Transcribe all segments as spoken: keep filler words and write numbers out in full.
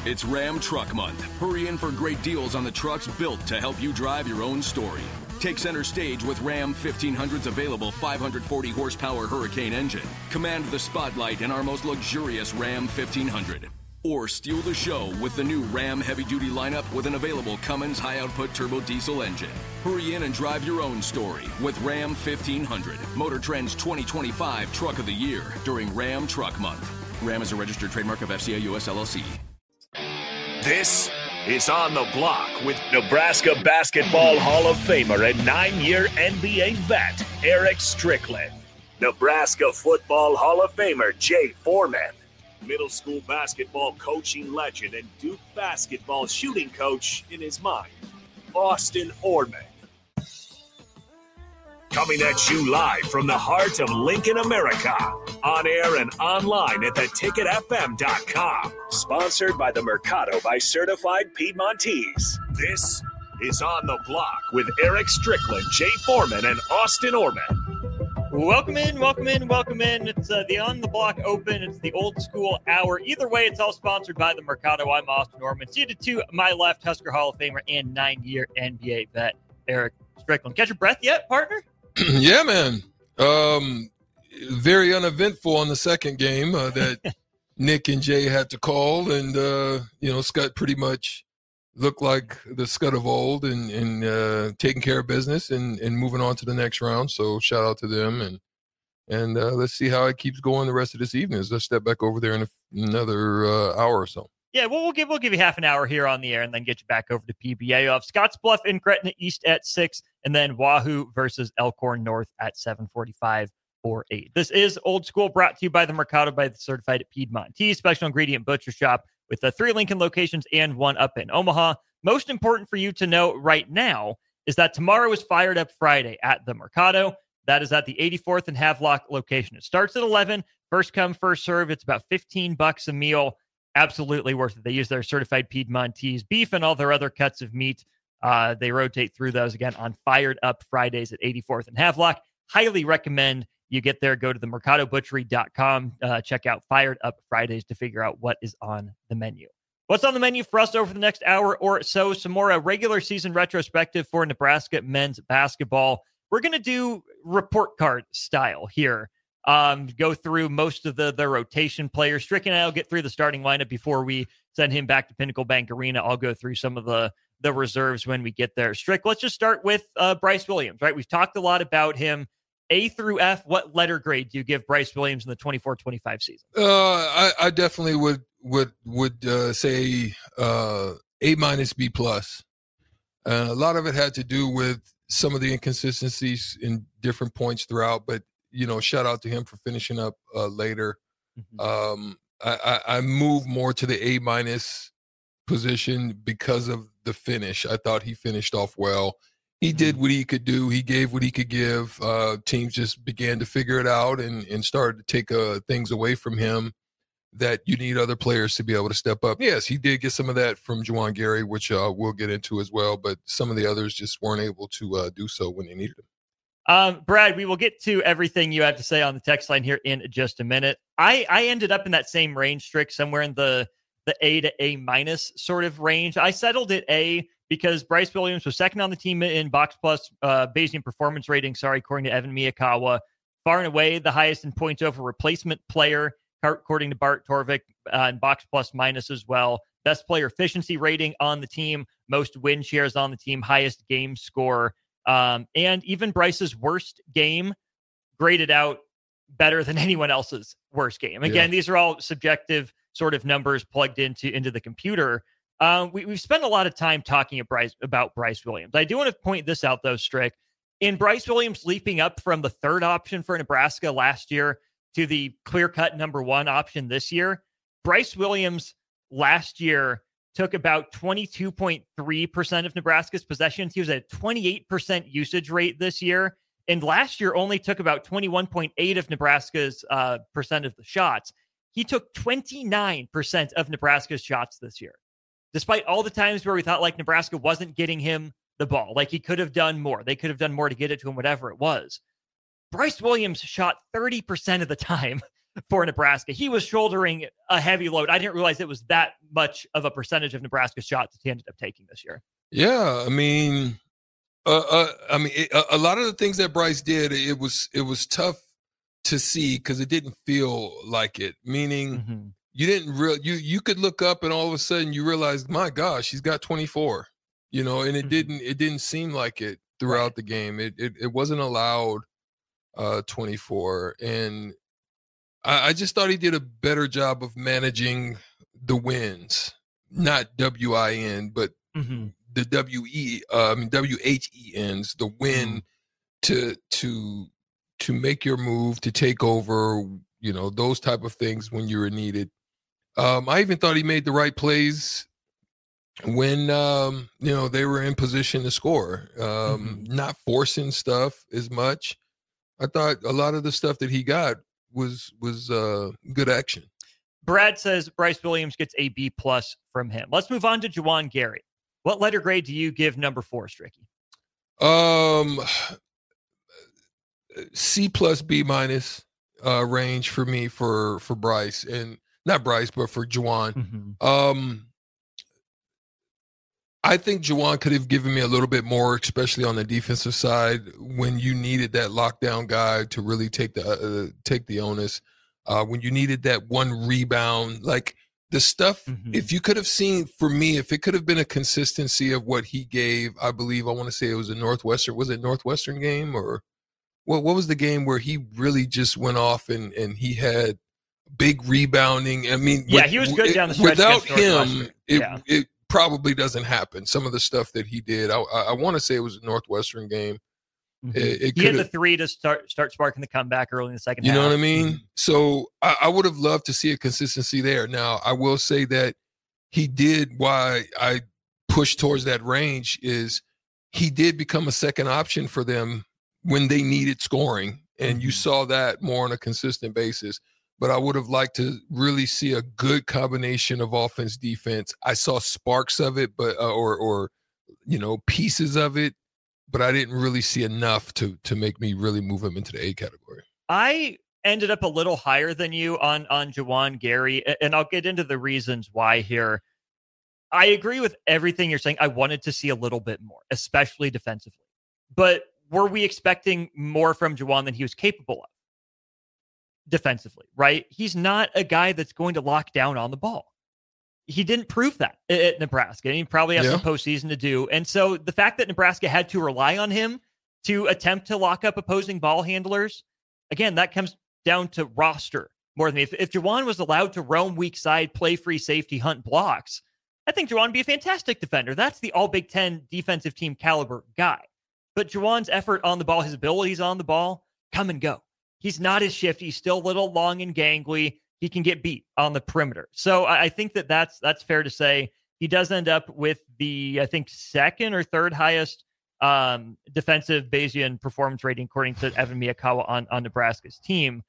It's Ram Truck Month. Hurry in for great deals on the trucks built to help you drive your own story. Take center stage with Ram fifteen hundred's available five hundred forty horsepower Hurricane engine. Command the spotlight in our most luxurious Ram fifteen hundred. Or steal the show with the new Ram heavy-duty lineup with an available Cummins high-output turbo diesel engine. Hurry in and drive your own story with Ram fifteen hundred, Motor Trend's twenty twenty-five Truck of the Year during Ram Truck Month. Ram is a registered trademark of F C A U S L L C. This is On the Block with Nebraska Basketball Hall of Famer and nine-year N B A vet, Eric Strickland. Nebraska Football Hall of Famer, Jay Foreman. Middle school basketball coaching legend and Duke basketball shooting coach in his mind, Austin Orman. Coming at you live from the heart of Lincoln, America. On air and online at the ticket f m dot com. Sponsored by the Mercado by Certified Piedmontese. This is On the Block with Eric Strickland, Jay Foreman, and Austin Orman. Welcome in, welcome in, welcome in. It's uh, the On the Block Open. It's the old school hour. Either way, it's all sponsored by the Mercado. I'm Austin Orman. Seated to my left, Husker Hall of Famer and nine-year N B A vet, Eric Strickland. Catch your breath yet, partner? Yeah, man. Um, very uneventful on the second game uh, that Nick and Jay had to call. And, uh, you know, Scott pretty much looked like the Scott of old and, and uh, taking care of business and, and moving on to the next round. So shout out to them. And and uh, let's see how it keeps going the rest of this evening as I step back over there in a, another uh, hour or so. Yeah, well, we'll give we'll give you half an hour here on the air and then get you back over to P B A. You'll have Scottsbluff and Gretna East at six, and then Wahoo versus Elkhorn North at seven forty-five or eight. This is Old School, brought to you by the Mercado by the Certified Piedmontese Special Ingredient Butcher Shop with the three Lincoln locations and one up in Omaha. Most important for you to know right now is that tomorrow is Fired Up Friday at the Mercado. That is at the eighty-fourth and Havelock location. It starts at eleven. First come, first serve. It's about fifteen bucks a meal. Absolutely worth it. They use their Certified Piedmontese beef and all their other cuts of meat. Uh, they rotate through those again on Fired Up Fridays at eighty-fourth and Havelock. Highly recommend you get there. Go to the mercado butchery dot com. Uh, check out Fired Up Fridays to figure out what is on the menu. What's on the menu for us over the next hour or so? Some more a regular season retrospective for Nebraska men's basketball. We're going to do report card style here. Um, go through most of the, the rotation players. Strickland and I will get through the starting lineup before we send him back to Pinnacle Bank Arena. I'll go through some of the, the reserves when we get there. Strick, let's just start with uh, Bryce Williams, right? We've talked a lot about him. A through F, what letter grade do you give Bryce Williams in the twenty-four twenty-five season? Uh, I, I definitely would would would uh, say uh, A minus B plus. Uh, a lot of it had to do with some of the inconsistencies in different points throughout, but you know, shout out to him for finishing up uh, later. Mm-hmm. Um, I, I, I moved more to the A minus position because of the finish. I thought he finished off well. He mm-hmm. did what he could do. He gave what he could give. Uh, teams just began to figure it out and, and started to take uh, things away from him that you need other players to be able to step up. Yes, he did get some of that from Juwan Gary, which uh, we'll get into as well, but some of the others just weren't able to uh, do so when they needed him. Um, Brad, we will get to everything you have to say on the text line here in just a minute. I, I ended up in that same range, Strick, somewhere in the, the A to A minus sort of range. I settled at A because Bryce Williams was second on the team in Box Plus uh, Bayesian performance rating, sorry, according to Evan Miyakawa. Far and away the highest in points over replacement player, according to Bart Torvik, uh, and Box Plus minus as well. Best player efficiency rating on the team, most win shares on the team, highest game score. Um, and even Bryce's worst game graded out better than anyone else's worst game. Again, yeah. These are all subjective sort of numbers plugged into, into the computer. Um, we, we've spent a lot of time talking about Bryce, about Bryce Williams. I do want to point this out, though, Strick. In Bryce Williams leaping up from the third option for Nebraska last year to the clear-cut number one option this year, Bryce Williams last year took about twenty-two point three percent of Nebraska's possessions. He was at a twenty-eight percent usage rate this year. And last year only took about twenty-one point eight of Nebraska's uh, percent of the shots. He took twenty-nine percent of Nebraska's shots this year. Despite all the times where we thought like Nebraska wasn't getting him the ball, like he could have done more. They could have done more to get it to him, whatever it was. Bryce Williams shot thirty percent of the time for Nebraska. He was shouldering a heavy load. I didn't realize it was that much of a percentage of Nebraska's shots that he ended up taking this year. Yeah, I mean, uh, uh, I mean, it, a, a lot of the things that Bryce did, it was it was tough to see because it didn't feel like it. Meaning, mm-hmm. you didn't real you you could look up and all of a sudden you realize, my gosh, he's got twenty-four. You know, and it mm-hmm. didn't it didn't seem like it throughout right. the game. It it it wasn't allowed uh, twenty-four, and I, I just thought he did a better job of managing the wins, not W I N, but mm-hmm. the W E, uh, I mean W H E Ns, the win mm-hmm. to to to make your move, to take over, you know, those type of things when you were needed. Um, I even thought he made the right plays when um, you know, they were in position to score, um, mm-hmm. not forcing stuff as much. I thought a lot of the stuff that he got was was uh, good action. Brad says Bryce Williams gets a B plus from him. Let's move on to Juwan Gary. What letter grade do you give number four, Stricky? Um, C plus B minus uh, range for me for for Bryce, and not Bryce, but for Juwan. Mm-hmm. Um. I think Juwan could have given me a little bit more, especially on the defensive side, when you needed that lockdown guy to really take the uh, take the onus. Uh, when you needed that one rebound, like the stuff. Mm-hmm. If you could have seen, for me, if it could have been a consistency of what he gave, I believe I want to say it was a Northwestern. Was it Northwestern game or what? What was the game where he really just went off and and he had big rebounding? I mean, yeah, with, he was good down the stretch. Without him, it, yeah. it probably doesn't happen. Some of the stuff that he did, I, I, I want to say it was a Northwestern game. Mm-hmm. It, it he had the three to start start sparking the comeback early in the second you half. You know what I mean? So I, I would have loved to see a consistency there. Now, I will say that he did, why I pushed towards that range is he did become a second option for them when they needed scoring. And mm-hmm. you saw that more on a consistent basis. But I would have liked to really see a good combination of offense, defense. I saw sparks of it, but uh, or or you know, pieces of it, but I didn't really see enough to to make me really move him into the A category. I ended up a little higher than you on on Juwan Gary, and I'll get into the reasons why here. I agree with everything you're saying. I wanted to see a little bit more, especially defensively. But were we expecting more from Juwan than he was capable of? Defensively, right? He's not a guy that's going to lock down on the ball. He didn't prove that at Nebraska, and he probably has yeah. some postseason to do. And so the fact that Nebraska had to rely on him to attempt to lock up opposing ball handlers, again, that comes down to roster more than me. If, if Juwan was allowed to roam weak side, play free safety, hunt blocks, I think Juwan would be a fantastic defender. That's the all Big Ten defensive team caliber guy. But Juwan's effort on the ball, his abilities on the ball, come and go. He's not as shifty. He's still a little long and gangly. He can get beat on the perimeter. So I think that that's, that's fair to say. He does end up with the, I think, second or third highest um, defensive Bayesian performance rating, according to Evan Miyakawa on, on Nebraska's team.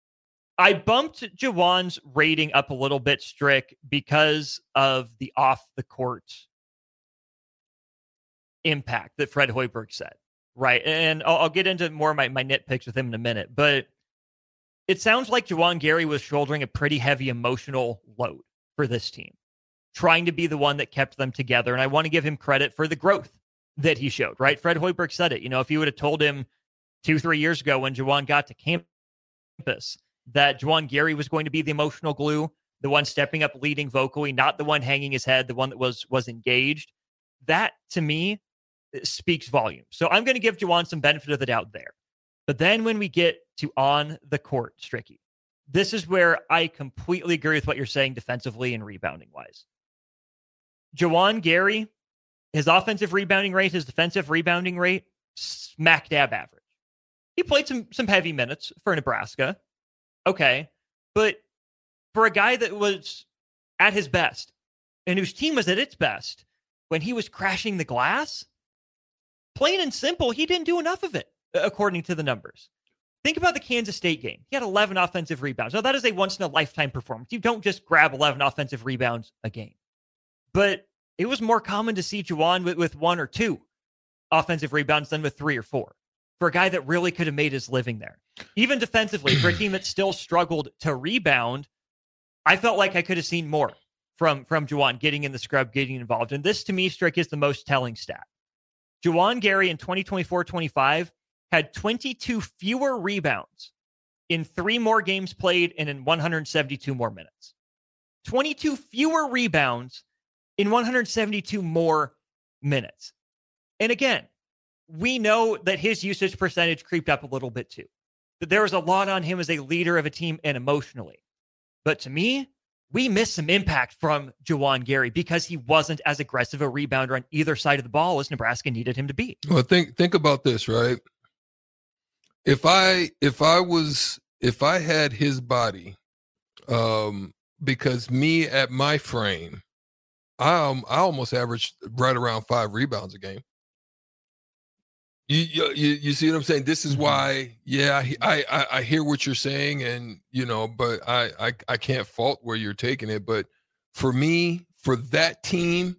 I bumped Juwan's rating up a little bit, Strick, because of the off-the-court impact that Fred Hoiberg said. Right. And I'll, I'll get into more of my, my nitpicks with him in a minute, but it sounds like Juwan Gary was shouldering a pretty heavy emotional load for this team, trying to be the one that kept them together. And I want to give him credit for the growth that he showed, right? Fred Hoiberg said it. You know, if you would have told him two, three years ago when Juwan got to campus that Juwan Gary was going to be the emotional glue, the one stepping up, leading vocally, not the one hanging his head, the one that was, was engaged, that to me speaks volume. So I'm going to give Juwan some benefit of the doubt there. But then when we get to on the court, Stricky, this is where I completely agree with what you're saying defensively and rebounding wise. Juwan Gary, his offensive rebounding rate, his defensive rebounding rate, smack dab average. He played some some heavy minutes for Nebraska. Okay. But for a guy that was at his best and whose team was at its best when he was crashing the glass, plain and simple, he didn't do enough of it, according to the numbers. Think about the Kansas State game. He had eleven offensive rebounds. Now, that is a once-in-a-lifetime performance. You don't just grab eleven offensive rebounds a game. But it was more common to see Juwan with, with one or two offensive rebounds than with three or four. for a guy that really could have made his living there. Even defensively, for a team that still struggled to rebound, I felt like I could have seen more from, from Juwan getting in the scrub, getting involved. And this, to me, Strick, is the most telling stat. Juwan Gary in twenty twenty-four twenty-five had twenty-two fewer rebounds in three more games played and in one hundred seventy-two more minutes. twenty-two fewer rebounds in one hundred seventy-two more minutes. And again, we know that his usage percentage creeped up a little bit too. That there was a lot on him as a leader of a team and emotionally. But to me, we missed some impact from Juwan Gary because he wasn't as aggressive a rebounder on either side of the ball as Nebraska needed him to be. Well, think think about this, right? If I if I was if I had his body, um, because me at my frame, I um, I almost averaged right around five rebounds a game. You, you you see what I'm saying? This is why, yeah, I, I I hear what you're saying, and you know, but I, I I can't fault where you're taking it. But for me, for that team,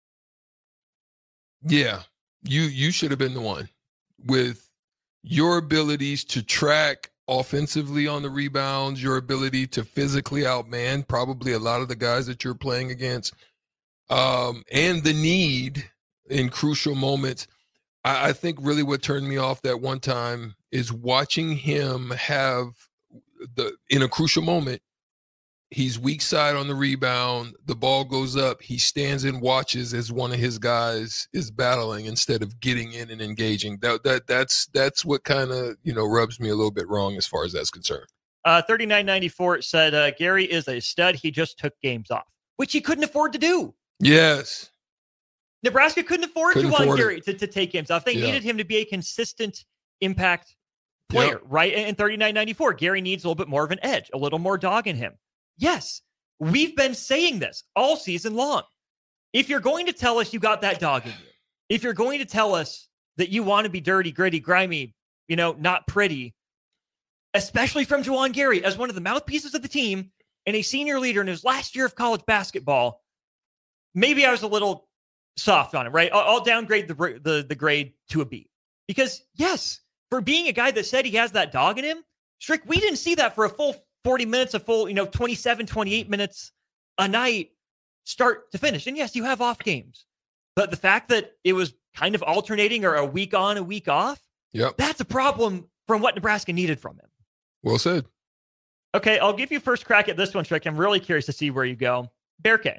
yeah, you you should have been the one with your abilities to track offensively on the rebounds, your ability to physically outman probably a lot of the guys that you're playing against, um, and the need in crucial moments. I think really what turned me off that one time is watching him have the, in a crucial moment, he's weak side on the rebound, the ball goes up, he stands and watches as one of his guys is battling instead of getting in and engaging. That that that's that's what kind of, you know, rubs me a little bit wrong as far as that's concerned. Uh, thirty-nine ninety-four said uh, Gary is a stud. He just took games off, which he couldn't afford to do. Yes. Nebraska couldn't afford couldn't Juwan afford Gary to, to take games off. They yeah. needed him to be a consistent impact player, yep. right? And thirty-nine ninety-four, Gary needs a little bit more of an edge, a little more dog in him. Yes, we've been saying this all season long. If you're going to tell us you got that dog in you, if you're going to tell us that you want to be dirty, gritty, grimy, you know, not pretty, especially from Juwan Gary as one of the mouthpieces of the team and a senior leader in his last year of college basketball, maybe I was a little soft on him, right? I'll, I'll downgrade the, the the grade to a B. Because, yes, for being a guy that said he has that dog in him, Strick, we didn't see that for a full forty minutes, a full, you know, twenty-seven, twenty-eight minutes a night, start to finish. And yes, you have off games. But the fact that it was kind of alternating or a week on, a week off, yep. that's a problem from what Nebraska needed from him. Well said. Okay, I'll give you first crack at this one, Strick. I'm really curious to see where you go. Bear K.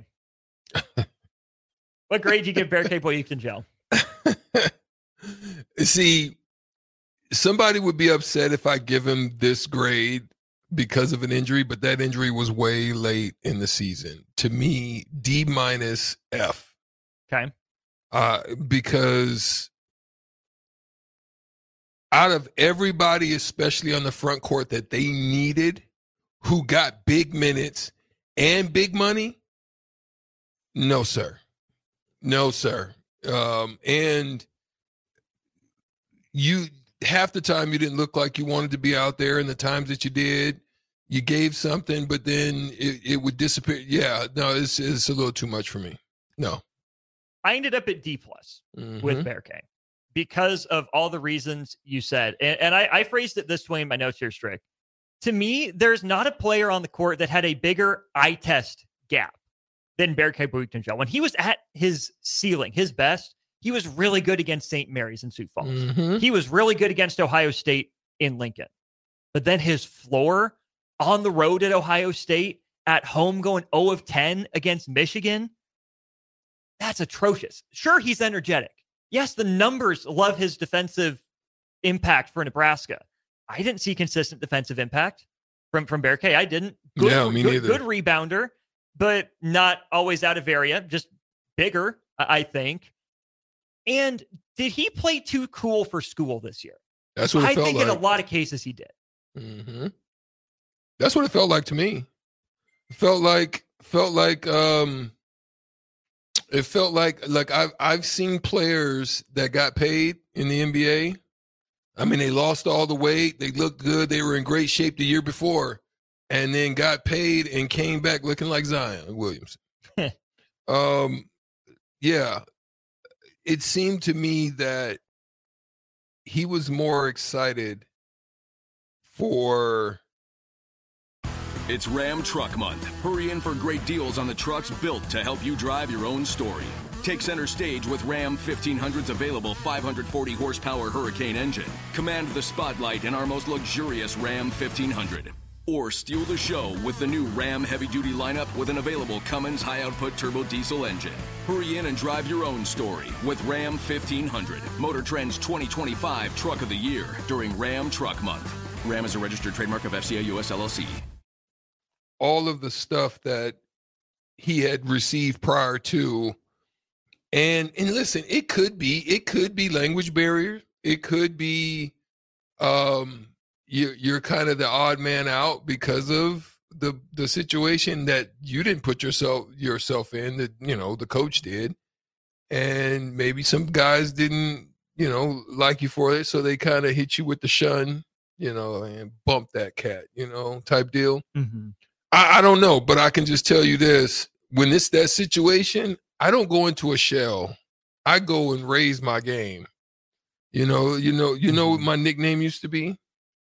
What grade do you give Bear K Boyington Joe? See, somebody would be upset if I give him this grade because of an injury, but that injury was way late in the season. To me, D minus F. Okay. Uh, because out of everybody, especially on the front court that they needed, who got big minutes and big money, no, sir. No, sir. Um, and you half the time you didn't look like you wanted to be out there, and the times that you did, you gave something, but then it, it would disappear. Yeah, no, it's it's a little too much for me. No. I ended up at D plus mm-hmm. with Bear K because of all the reasons you said. And, and I, I phrased it this way in my notes here, Strick. To me, there's not a player on the court that had a bigger eye test gap than Bear K Boyington Joe. When he was at his ceiling, his best, he was really good against Saint Mary's in Sioux Falls. Mm-hmm. He was really good against Ohio State in Lincoln. But then his floor on the road at Ohio State, at home going zero of ten against Michigan, that's atrocious. Sure, he's energetic. Yes, the numbers love his defensive impact for Nebraska. I didn't see consistent defensive impact from, from Bear K. I didn't. Good, yeah, me good, neither. Good rebounder, but not always out of area, just bigger, I think. And did he play too cool for school this year? That's what it I felt think like. in a lot of cases he did. Mm-hmm. That's what it felt like to me. It felt like, felt like, um, it felt like, like I've, I've seen players that got paid in the N B A. I mean, they lost all the weight. They looked good. They were in great shape the year before, and then got paid and came back looking like Zion Williamson. um, yeah, it seemed to me that he was more excited for. It's Ram Truck Month. Hurry in for great deals on the trucks built to help you drive your own story. Take center stage with Ram fifteen hundred's available five hundred forty horsepower Hurricane engine. Command the spotlight in our most luxurious Ram fifteen hundred. Or steal the show with the new Ram heavy-duty lineup with an available Cummins high-output turbo diesel engine. Hurry in and drive your own story with Ram fifteen hundred. Motor Trend's twenty twenty-five Truck of the Year during Ram Truck Month. Ram is a registered trademark of F C A U S L L C. All of the stuff that he had received prior to, and and listen, it could be it could be language barrier. It could be um you you're kind of the odd man out because of the the situation that you didn't put yourself yourself in, that you know the coach did, and maybe some guys didn't you know like you for it, so they kind of hit you with the shun, you know, and bump that cat, you know, type deal. Mm-hmm. I, I don't know, but I can just tell you this: when it's that situation, I don't go into a shell. I go and raise my game. You know, you know, you know what my nickname used to be?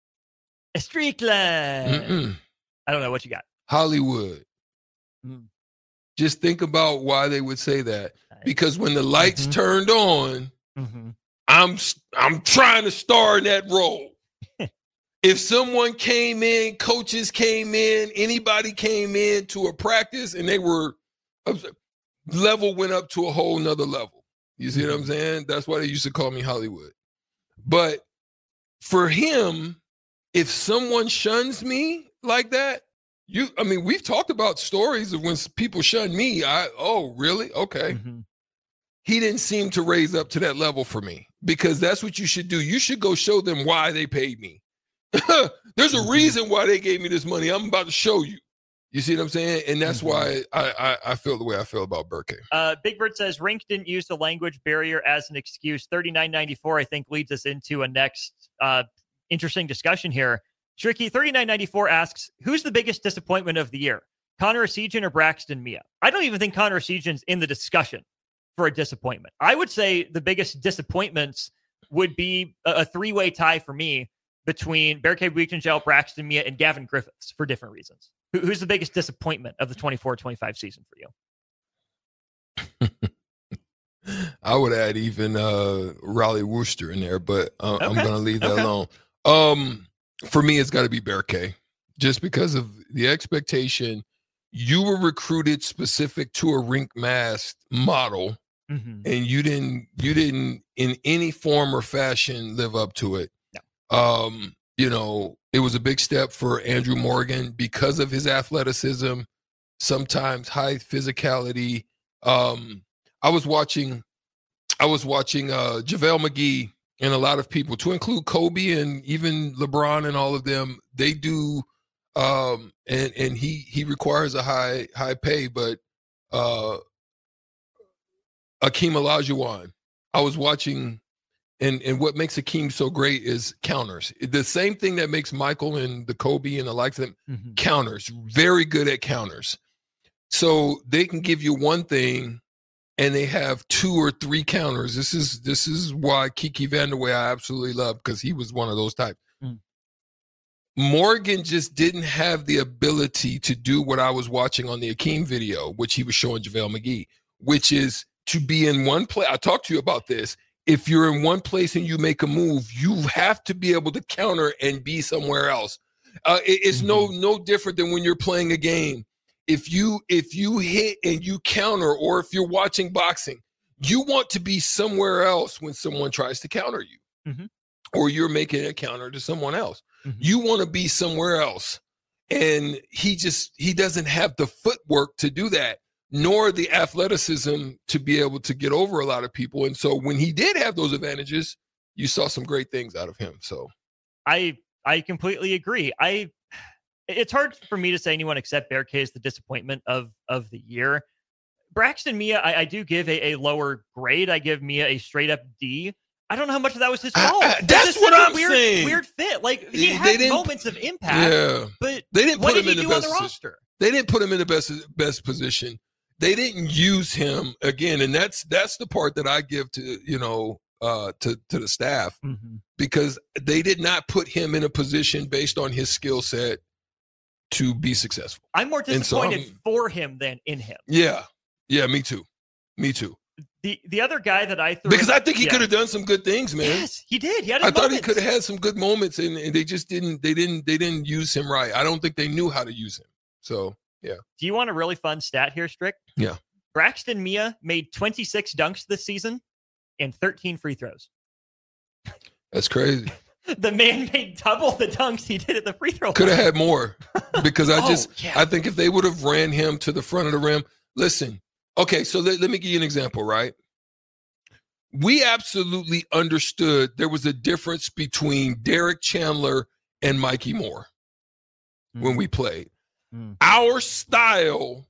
Strickland. Mm-mm. I don't know what you got. Hollywood. Mm. Just think about why they would say that. Nice. Because when the lights mm-hmm. turned on, mm-hmm. I'm I'm trying to star in that role. If someone came in, coaches came in, anybody came in to a practice and they were level went up to a whole nother level. You see mm-hmm. what I'm saying? That's why they used to call me Hollywood. But for him, if someone shuns me like that, you, I mean, we've talked about stories of when people shun me. I, oh, really? Okay. Mm-hmm. He didn't seem to raise up to that level for me, because that's what you should do. You should go show them why they paid me. There's a reason why they gave me this money. I'm about to show you. You see what I'm saying? And that's mm-hmm. why I, I I feel the way I feel about Burke. Uh, Big Bird says Rink didn't use the language barrier as an excuse. thirty-nine ninety-four, I think, leads us into a next uh, interesting discussion here. Tricky, thirty-nine ninety-four asks, who's the biggest disappointment of the year? Connor Essegian or Braxton Mia? I don't even think Connor Essegian's in the discussion for a disappointment. I would say the biggest disappointments would be a, a three-way tie for me between Barricade Weekendgel, Braxton Mia, and Gavin Griffiths for different reasons. Who, who's the biggest disappointment of the twenty-four twenty-five season for you? I would add even uh, Raleigh Worcester in there, but uh, okay. I'm going to leave that okay. alone. Um, for me, it's got to be Barricade, just because of the expectation. You were recruited specific to a rink mask model, mm-hmm. and you didn't, you didn't in any form or fashion live up to it. Um, you know, it was a big step for Andrew Morgan because of his athleticism, sometimes high physicality. Um, I was watching, I was watching uh, JaVale McGee and a lot of people, to include Kobe and even LeBron and all of them. They do, um, and and he he requires a high high pay. But uh, Akeem Olajuwon, I was watching. And and what makes Akeem so great is counters. The same thing that makes Michael and the Kobe and the likes of them, mm-hmm. counters. Very good at counters. So they can give you one thing and they have two or three counters. This is this is why Kiki Vandeweghe I absolutely love, because he was one of those types. Mm. Morgan just didn't have the ability to do what I was watching on the Akeem video, which he was showing JaVale McGee, which is to be in one place. I talked to you about this. If you're in one place and you make a move, you have to be able to counter and be somewhere else. Uh, it, it's mm-hmm. no no different than when you're playing a game. If you if you hit and you counter, or if you're watching boxing, you want to be somewhere else when someone tries to counter you, mm-hmm. or you're making a counter to someone else. Mm-hmm. You want to be somewhere else, and he just he doesn't have the footwork to do that, nor the athleticism to be able to get over a lot of people. And so when he did have those advantages, you saw some great things out of him. So I I completely agree. I it's hard for me to say anyone except Barricade is the disappointment of of the year. Braxton Mia, I, I do give a, a lower grade. I give Mia a straight up D. I don't know how much of that was his fault. I, I, that's what I'm weird, saying. Weird fit. Like he they had moments of impact, yeah. but they didn't what put did him he in the do best on the roster? They didn't put him in the best best position. They didn't use him again, and that's that's the part that I give to you know uh, to to the staff Mm-hmm. because they did not put him in a position based on his skill set to be successful. I'm more And so disappointed I'm- for him than in him. Yeah, yeah, me too, me too. The the other guy that I threw Because in- I think he yeah. could have done some good things, man. Yes, he did. He had his I thought he moments. could have had some good moments, and, and they just didn't. They didn't. They didn't use him right. I don't think they knew how to use him. So yeah. Do you want a really fun stat here, Strick? Yeah. Braxton Mia made twenty-six dunks this season and thirteen free throws. That's crazy. The man made double the dunks he did at the free throw Could have line. had more because I Oh, just. yeah. I think if they would have ran him to the front of the rim. Listen. Okay, so let, let me give you an example. Right. We absolutely understood there was a difference between Derek Chandler and Mikey Moore when we played. Mm. Our style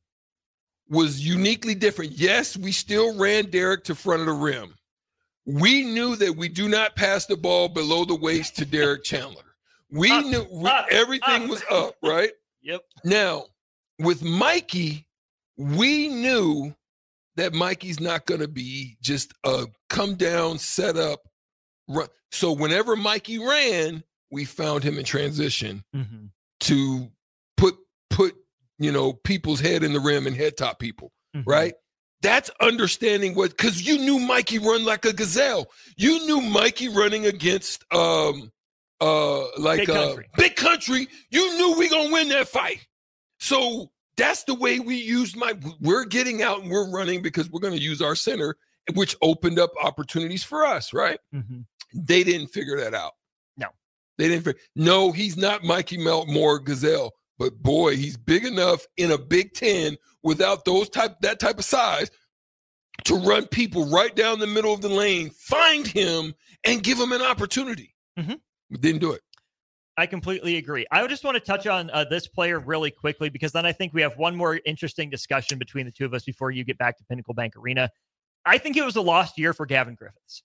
was uniquely different. Yes, we still ran Derek to front of the rim. We knew that we do not pass the ball below the waist to Derek Chandler. We Up, knew we, up, everything up. was up, right? Yep. Now, with Mikey, we knew that Mikey's not going to be just a come down, set up, run. So whenever Mikey ran, we found him in transition Mm-hmm. to put put you know people's head in the rim and head top people, Mm-hmm. right? That's understanding what, because you knew Mikey run like a gazelle. You knew Mikey running against um uh like Big uh Country. Big Country. You knew we gonna win that fight. So that's the way we used my. We're getting out and we're running because we're going to use our center, which opened up opportunities for us, right? Mm-hmm. They didn't figure that out. No. They didn't figure. No, he's not Mikey Meltmore Gazelle, but boy, he's big enough in a Big Ten without those type that type of size to run people right down the middle of the lane, find him, and give him an opportunity. Mm-hmm. We didn't do it. I completely agree. I just want to touch on uh, this player really quickly because then I think we have one more interesting discussion between the two of us before you get back to Pinnacle Bank Arena. I think it was a lost year for Gavin Griffiths.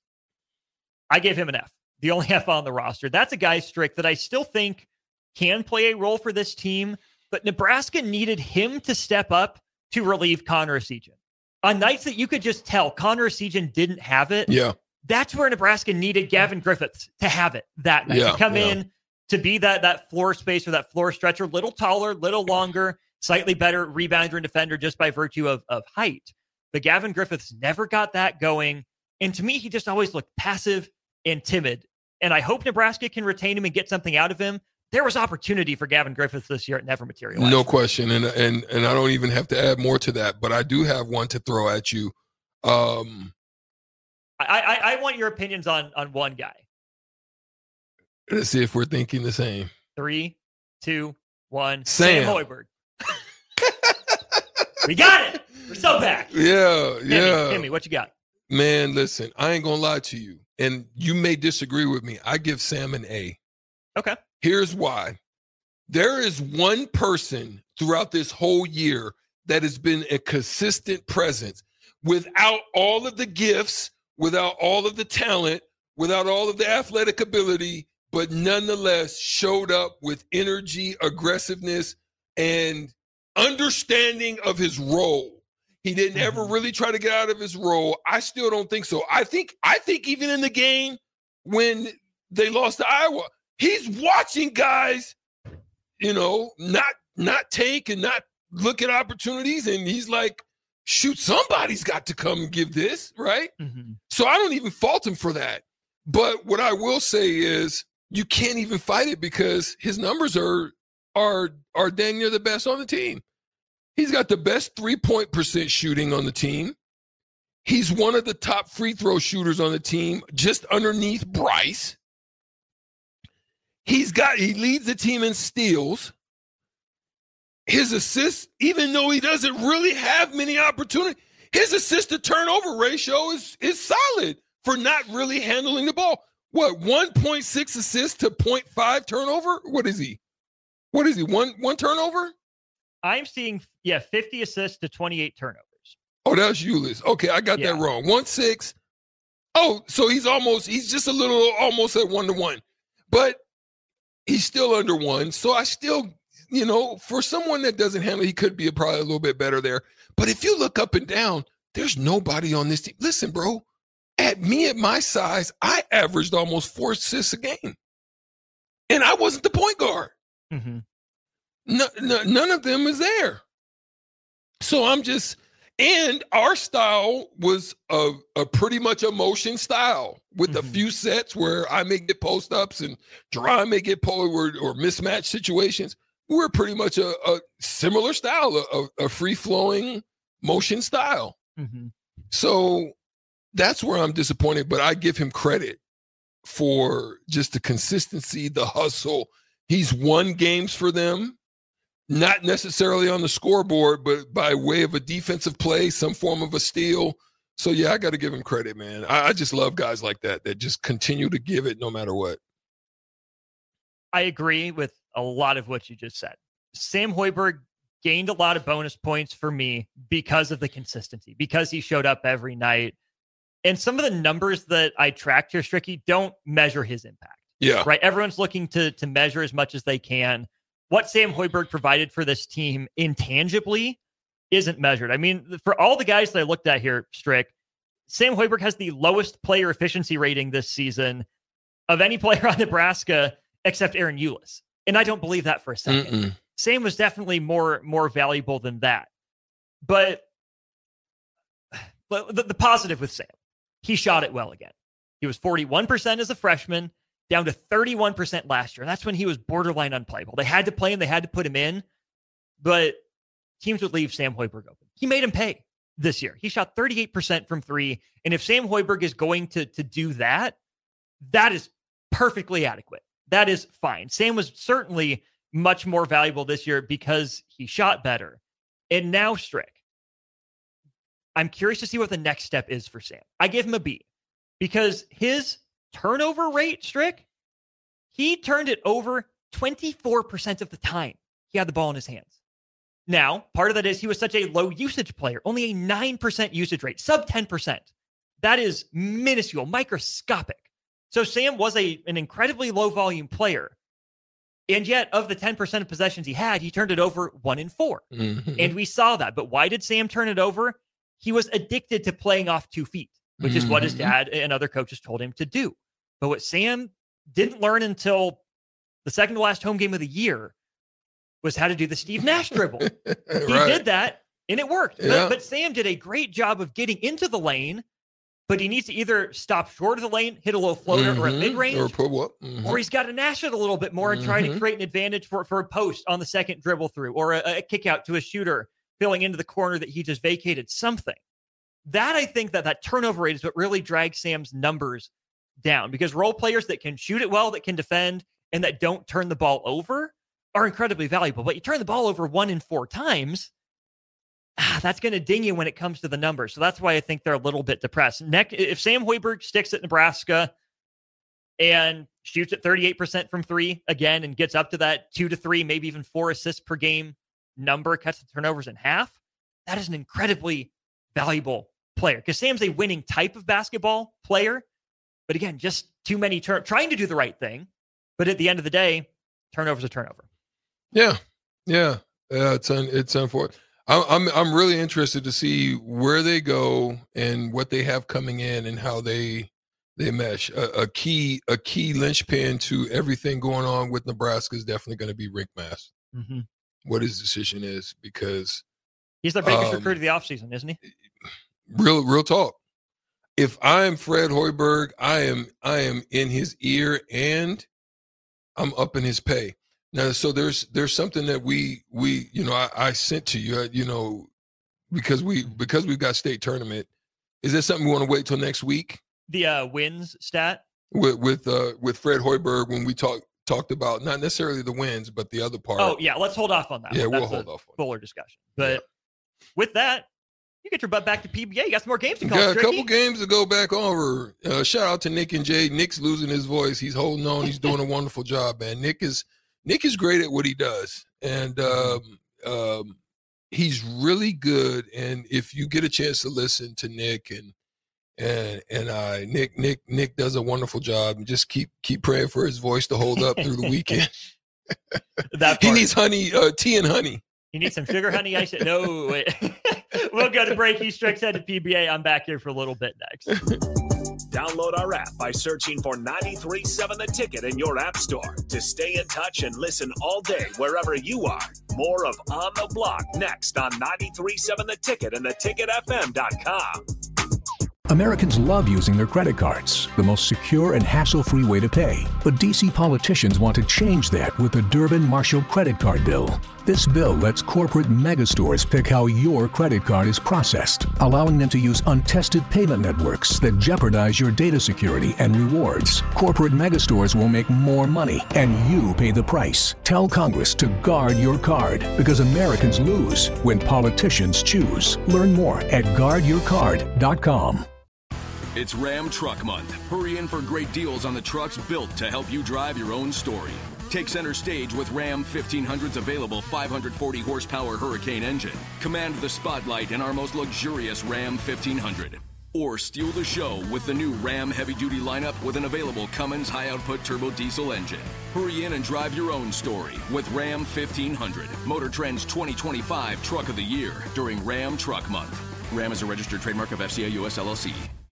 I gave him an F, the only F on the roster. That's a guy, Strick, that I still think can play a role for this team, but Nebraska needed him to step up to relieve Connor Essegian. On nights that you could just tell Connor Essegian didn't have it, Yeah. that's where Nebraska needed Gavin Griffiths to have it that night, Yeah, to come yeah. in, to be that that floor spacer, that floor stretcher, little taller, little longer, slightly better rebounder and defender just by virtue of, of height. But Gavin Griffiths never got that going. And to me, he just always looked passive and timid. And I hope Nebraska can retain him and get something out of him. There was opportunity for Gavin Griffiths this year. It never materialized. No question. And and and I don't even have to add more to that, but I do have one to throw at you. Um, I, I, I want your opinions on, on one guy. let's see if we're thinking the same. Three, two, one. Sam. Sam Hoiberg. We got it. We're so back. Yeah, Timmy, yeah. Timmy, what you got? Man, listen, I ain't gonna lie to you. And you may disagree with me. I give Sam an A. Okay. Here's why. There is one person throughout this whole year that has been a consistent presence without all of the gifts, without all of the talent, without all of the athletic ability, but nonetheless showed up with energy, aggressiveness, and understanding of his role. He didn't Mhm. ever really try to get out of his role. I still don't think so. I think I think even in the game when they lost to Iowa, he's watching guys, you know, not not take and not look at opportunities, and he's like, shoot, somebody's got to come and give this, right? Mm-hmm. So I don't even fault him for that. But what I will say is you can't even fight it because his numbers are are are dang near the best on the team. He's got the best three-point percent shooting on the team. He's one of the top free throw shooters on the team, just underneath Bryce. He's got he leads the team in steals. His assists, even though he doesn't really have many opportunities, his assist to turnover ratio is is solid for not really handling the ball. What, one point six assists to zero point five turnover? What is he? What is he? One one turnover? I'm seeing, yeah, fifty assists to twenty-eight turnovers. Oh, that's Ulis. Okay, I got Yeah. that wrong. One six. Oh, so he's almost, he's just a little almost at one to one. But he's still under one. So I still, you know, for someone that doesn't handle, he could be probably a little bit better there. But if you look up and down, there's nobody on this team. Listen, bro, At me, at my size, I averaged almost four assists a game. And I wasn't the point guard. Mm-hmm. No, no, none of them is there. So I'm just, and our style was a, a pretty much a motion style with mm-hmm. a few sets where I may get post ups and Jerron may get pull or, or mismatch situations. We're pretty much a, a similar style, a, a free flowing motion style. Mm-hmm. So that's where I'm disappointed, but I give him credit for just the consistency, the hustle. He's won games for them, not necessarily on the scoreboard, but by way of a defensive play, some form of a steal. So, yeah, I got to give him credit, man. I, I just love guys like that, that just continue to give it no matter what. I agree with a lot of what you just said. Sam Hoiberg gained a lot of bonus points for me because of the consistency, because he showed up every night. And some of the numbers that I tracked here, Stricky, don't measure his impact. Yeah. Right. Everyone's looking to to measure as much as they can. What Sam Hoiberg provided for this team intangibly isn't measured. I mean, for all the guys that I looked at here, Strick, Sam Hoiberg has the lowest player efficiency rating this season of any player on Nebraska except Aaron Eulis. And I don't believe that for a second. Mm-mm. Sam was definitely more, more valuable than that. But, but the, the positive with Sam, he shot it well again. He was forty-one percent as a freshman, down to thirty-one percent last year. And that's when he was borderline unplayable. They had to play him. They had to put him in. But teams would leave Sam Hoiberg open. He made him pay this year. He shot thirty-eight percent from three. And if Sam Hoiberg is going to, to do that, that is perfectly adequate. That is fine. Sam was certainly much more valuable this year because he shot better. And now, Strick, I'm curious to see what the next step is for Sam. I give him a B because his turnover rate, Strick, he turned it over twenty-four percent of the time he had the ball in his hands. Now, part of that is he was such a low usage player, only a nine percent usage rate, sub ten percent. That is minuscule, microscopic. So Sam was a an incredibly low volume player. And yet, of the ten percent of possessions he had, he turned it over one in four. Mm-hmm. And we saw that. But why did Sam turn it over? He was addicted to playing off two feet, which is mm-hmm. what his dad and other coaches told him to do. But what Sam didn't learn until the second to last home game of the year was how to do the Steve Nash dribble. Right. He did that, and it worked. Yeah. But, but Sam did a great job of getting into the lane, but he needs to either stop short of the lane, hit a low floater, mm-hmm. or a mid-range, or, pull up. Mm-hmm. or he's got to Nash it a little bit more and try mm-hmm. to create an advantage for, for a post on the second dribble through, or a, a kick out to a shooter filling into the corner that he just vacated, something. That, I think that that turnover rate is what really drags Sam's numbers down, because role players that can shoot it well, that can defend, and that don't turn the ball over are incredibly valuable. But you turn the ball over one in four times, ah, that's going to ding you when it comes to the numbers. So that's why I think they're a little bit depressed. Next, if Sam Hoiberg sticks at Nebraska and shoots at thirty-eight percent from three again and gets up to that two to three, maybe even four assists per game number, cuts the turnovers in half, that is an incredibly valuable player, because Sam's a winning type of basketball player. But again, just too many turn trying to do the right thing. But at the end of the day, turnover's a turnover. Yeah. Yeah. Yeah. It's, un, it's unfortunate. I'm, I'm, I'm really interested to see where they go and what they have coming in and how they, they mesh. A, a key, a key linchpin to everything going on with Nebraska is definitely going to be Rick Mast. Mm-hmm. What his decision is, because he's their biggest um, recruit of the offseason, isn't he? Real, real talk. If I am Fred Hoiberg, I am, I am in his ear and I'm up in his pay. Now, so there's, there's something that we, we, you know, I, I sent to you, you know, because we, because we've got state tournament. Is that something we want to wait till next week? The uh, wins stat with, with, uh, with Fred Hoiberg, when we talked, talked about not necessarily the wins, but the other part. Oh yeah. Let's hold off on that. Yeah. That's we'll hold off on fuller discussion. But yeah. With that, you get your butt back to P B A. You got some more games to call. Got a couple games to go back over. Uh, shout out to Nick and Jay. Nick's losing his voice. He's holding on. He's doing a wonderful job, man. Nick is Nick is great at what he does, and um, um, he's really good. And if you get a chance to listen to Nick and and and I, Nick Nick Nick does a wonderful job. And just keep keep praying for his voice to hold up through the weekend. That he needs honey, uh, tea and honey. You need some sugar, honey? I said, no, wait. We'll go to break. He strikes head to P B A. I'm back here for a little bit next. Download our app by searching for ninety-three point seven The Ticket in your app store to stay in touch and listen all day wherever you are. More of On the Block next on ninety-three point seven The Ticket and the ticket f m dot com. Americans love using their credit cards, the most secure and hassle-free way to pay. But D C politicians want to change that with the Durbin-Marshall credit card bill. This bill lets corporate megastores pick how your credit card is processed, allowing them to use untested payment networks that jeopardize your data security and rewards. Corporate megastores will make more money, and you pay the price. Tell Congress to guard your card, because Americans lose when politicians choose. Learn more at guard your card dot com. It's Ram Truck Month. Hurry in for great deals on the trucks built to help you drive your own story. Take center stage with Ram fifteen hundred's available five hundred forty horsepower Hurricane engine. Command the spotlight in our most luxurious Ram fifteen hundred. Or steal the show with the new Ram heavy-duty lineup with an available Cummins high-output turbo diesel engine. Hurry in and drive your own story with Ram fifteen hundred, Motor Trend's twenty twenty-five Truck of the Year during Ram Truck Month. Ram is a registered trademark of F C A U S L L C.